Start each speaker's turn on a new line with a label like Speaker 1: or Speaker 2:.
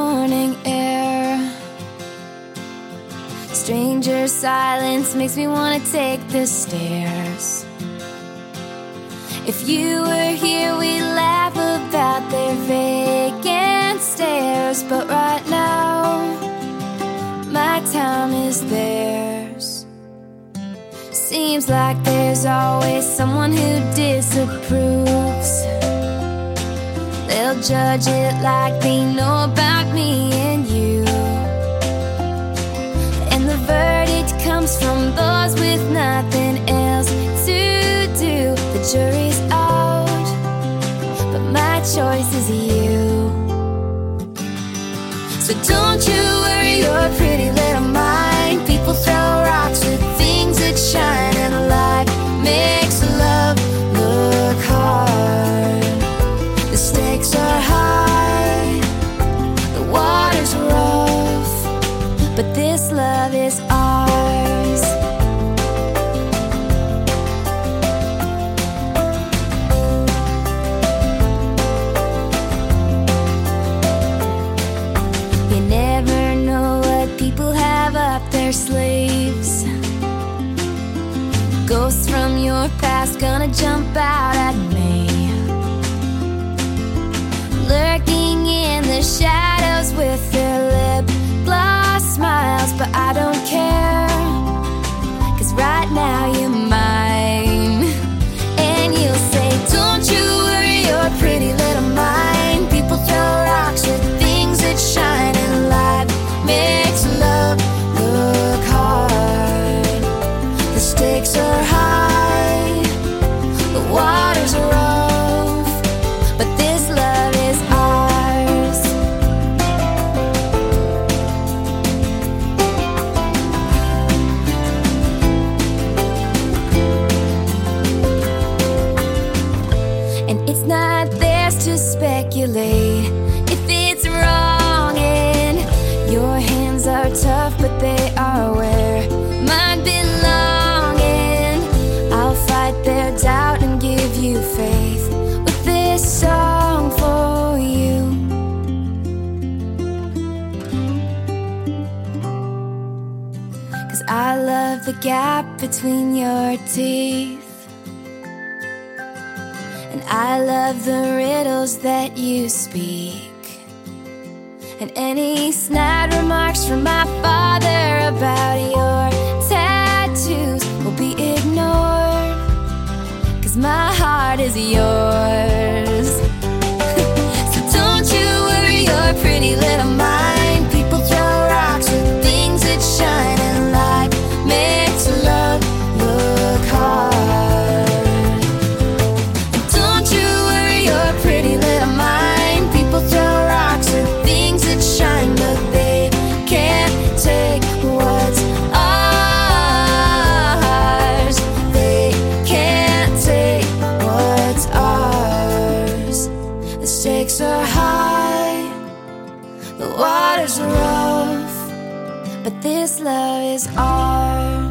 Speaker 1: morning air. Stranger silence makes me wanna take the stairs. If you were here, we'd laugh about their vacant stares. But right now, my time is theirs. Seems like there's always someone who disapproves. They'll judge it like they know about me and you. And the verdict comes from those with nothing else to do. The jury's out, but my choice is you. So don't you worry your pretty little mind. People throw rocks with things that shine, and life makes love look hard. The stakes are high, the water's rough, but this love is ours. You never know what people have up their sleeves. Ghosts from your past gonna jump out at me, lurking in the shadows with their lip gloss smiles. But I don't care, 'cause right now you're mine. And you'll say, don't you worry your pretty little mind. People throw rocks with things that shine, and life makes love look hard. The stakes are high, the water's rough, but this love is ours. And it's not theirs to speculate if it's wrong, and your hands are tough, but they are where mine belong. And I'll fight their doubt and give you faith with this song for you. 'Cause I love the gap between your teeth, and I love the riddles that you speak. And any snide remarks from my father about your tattoos will be ignored, 'cause my heart is yours. So don't you worry your pretty little mind. People throw rocks with things that shine, and life makes love look hard. Don't you worry your pretty little mind. People throw rocks with things that shine, but they can't take what's ours. They can't take what's ours. The stakes are high, the water's rough, but this love is ours.